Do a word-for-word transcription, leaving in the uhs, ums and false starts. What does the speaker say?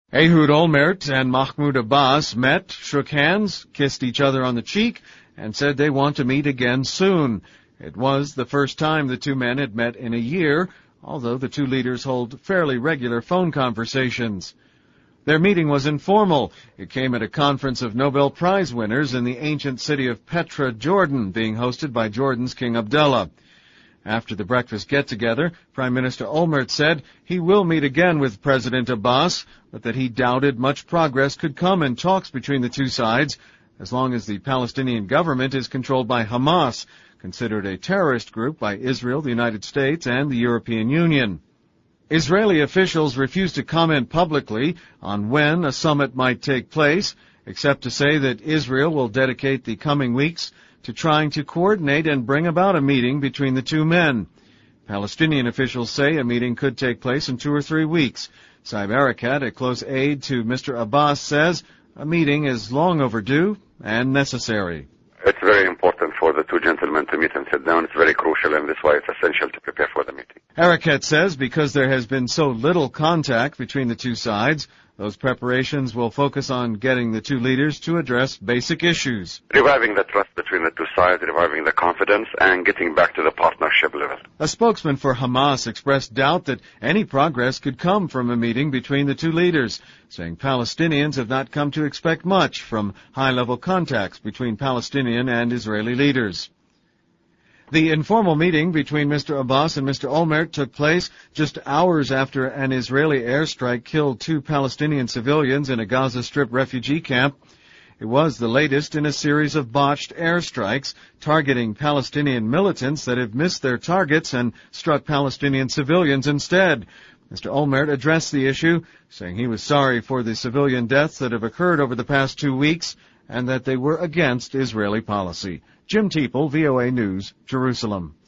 Ehud Olmert and Mahmoud Abbas met, shook hands, kissed each other on the cheek, and said they want to meet again soon. It was the first time the two men had met in a year, although the two leaders hold fairly regular phone conversations. Their meeting was informal. It came at a conference of Nobel Prize winners in the ancient city of Petra, Jordan, being hosted by Jordan's King Abdullah. After the breakfast get-together, Prime Minister Olmert said he will meet again with President Abbas, but that he doubted much progress could come in talks between the two sides, as long as the Palestinian government is controlled by Hamas, considered a terrorist group by Israel, the United States, and the European Union. Israeli officials refused to comment publicly on when a summit might take place, except to say that Israel will dedicate the coming weeks to trying to coordinate and bring about a meeting between the two men. Palestinian officials say a meeting could take place in two or three weeks. Saeb Erekat, a close aide to Mister Abbas, says a meeting is long overdue and necessary. It's very important for the two gentlemen to meet and sit down. It's very crucial, and that's why it's essential to prepare for the meeting. Erekat says because there has been so little contact between the two sides, those preparations will focus on getting the two leaders to address basic issues. Reviving the trust between the two sides, reviving the confidence, and getting back to the partnership level. A spokesman for Hamas expressed doubt that any progress could come from a meeting between the two leaders, saying Palestinians have not come to expect much from high-level contacts between Palestinian and Israeli leaders. The informal meeting between Mister Abbas and Mister Olmert took place just hours after an Israeli airstrike killed two Palestinian civilians in a Gaza Strip refugee camp. It was the latest in a series of botched airstrikes targeting Palestinian militants that have missed their targets and struck Palestinian civilians instead. Mister Olmert addressed the issue, saying he was sorry for the civilian deaths that have occurred over the past two weeks and that they were against Israeli policy. Jim Teeple, V O A News, Jerusalem.